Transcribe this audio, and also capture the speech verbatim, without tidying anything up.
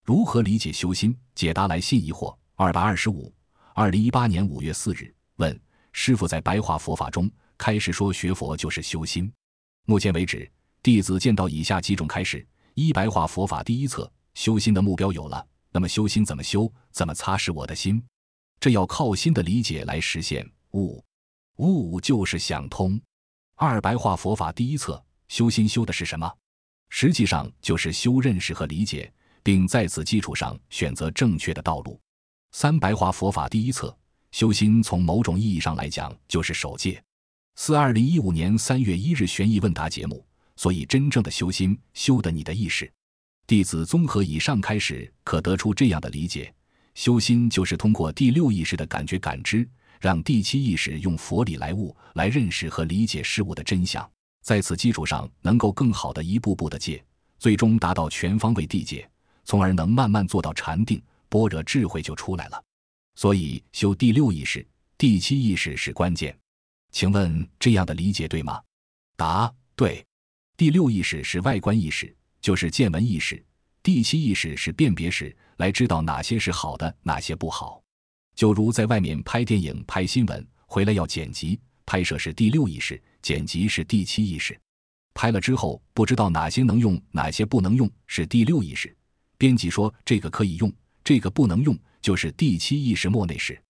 如何理解修心？解答来信疑惑二百二十五，二零一八年五月四日。问：师父在白话佛法中开示说学佛就是修心。目前为止，弟子见到以下几种开示：一、白话佛法第一册，修心的目标有了，那么修心怎么修？怎么擦拭我的心？这要靠心的理解来实现。悟，悟就是想通。二、白话佛法第一册，修心修的是什么？实际上就是修认识和理解，并在此基础上选择正确的道路。三、白话佛法第一册，修心从某种意义上来讲就是守戒。四、二零一五年三月一日悬疑问答节目，所以真正的修心，修的你的意识。弟子综合以上开始，可得出这样的理解：修心就是通过第六意识的感觉感知，让第七意识用佛理来悟，来认识和理解事物的真相。在此基础上，能够更好的一步步的戒，最终达到全方位谛戒，从而能慢慢做到禅定，般若智慧就出来了。所以修第六意识、第七意识是关键。请问这样的理解对吗？答：对。第六意识是外观意识，就是见闻意识；第七意识是辨别识，来知道哪些是好的，哪些不好。就如在外面拍电影、拍新闻，回来要剪辑，拍摄是第六意识，剪辑是第七意识。拍了之后不知道哪些能用，哪些不能用，是第六意识。编辑说这个可以用，这个不能用，就是第七意识末内识。